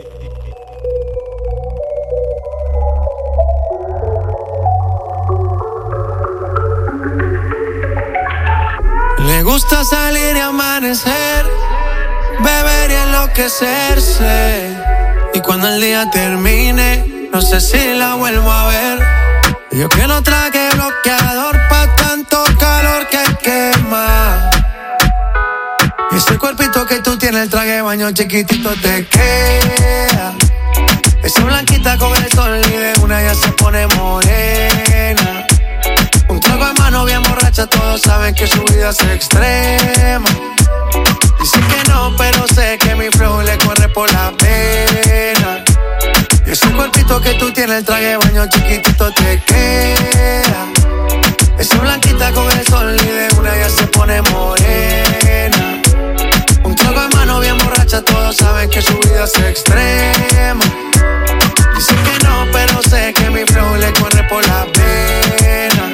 Le gusta salir y amanecer, beber y enloquecerse. Y cuando el día termine, no sé si la vuelvo a ver. Yo que no traje bloqueador pa' tanto calor que quema. Y ese cuerpito que tú tienes, el traje de baño chiquitito te queda. Esa blanquita con el sol y de una ya se pone morena. Un trago en mano bien borracha, todos saben que su vida es extrema. Dice que no, pero sé que mi flow le corre por la pena. Y ese cuerpito que tú tienes tienes el traje de baño chiquitito te queda. Esa blanquita con el sol y de una ya se pone morena. Un trago de mano bien borracha, todos saben que su vida es extrema. Dicen que no, pero sé que mi flow le corre por la pena.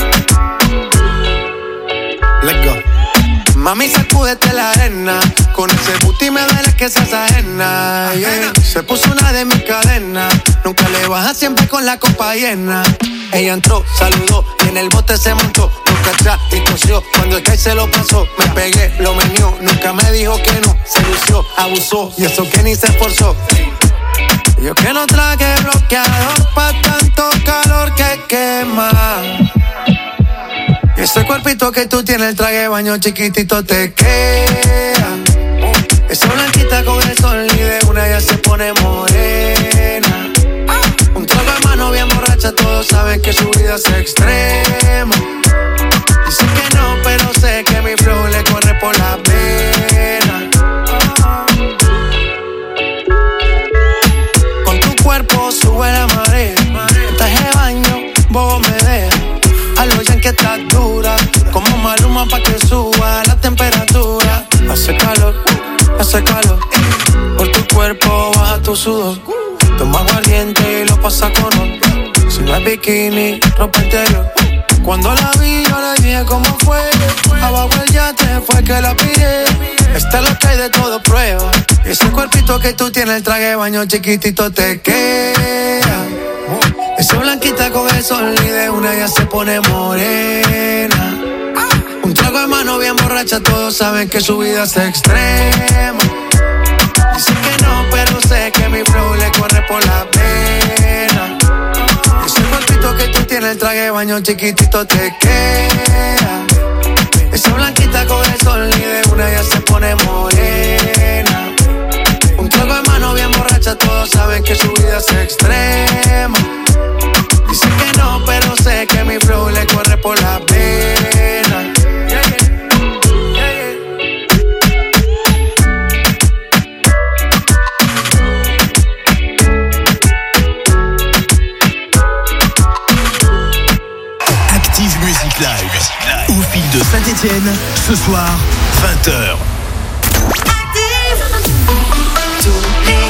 Let's go. Mami, sacúdete la arena. Con ese booty me duele que seas ajena, yeah. Se puso una de mis cadenas. Nunca le baja, siempre con la copa llena. Ella entró, saludó y en el bote se montó. Nunca atrás y tosió. Cuando el que se lo pasó, me pegué, lo menió. Nunca me dijo que no, se lució, abusó. Y eso que ni se esforzó. Yo que no traje bloqueador pa' tanto calor que quema. Y ese cuerpito que tú tienes, el traje de baño chiquitito te queda. Esa blanquita con el sol y de una ya se pone morena. Un trago de mano bien borracha, todos saben que su vida es extrema. Dicen que no, pero sé que mi flow le corre por la pena. Con tu cuerpo sube la marea. Traje de baño, bobo me deja. A lo ya que estás dura, como Maluma pa' que suba la temperatura. Hace calor, por tu cuerpo baja tu sudor. Toma aguardiente y lo pasa con oro. Si no es bikini, ropa interior. Cuando la vi yo le dije cómo fue. Abajo el yate fue que la pillé. Esta es lo que hay de todo prueba. Ese cuerpito que tú tienes, el traje de baño chiquitito te queda. Esa blanquita con el sol y de una ya se pone morena. Un trago de mano bien borracha, todos saben que su vida es extrema. Dicen que no, pero sé que mi flow le corre por la pena. Ese cuerpito que tú tienes, el traje de baño chiquitito te queda. Esa blanquita con el sol y de una ya se pone morena. Un trago de mano bien borracha, todos saben que su vida es extrema. Dicen que no, pero sé que mi flow le corre por la pena.
Active Music Live. Au fil de Saint-Etienne, ce soir, 20h.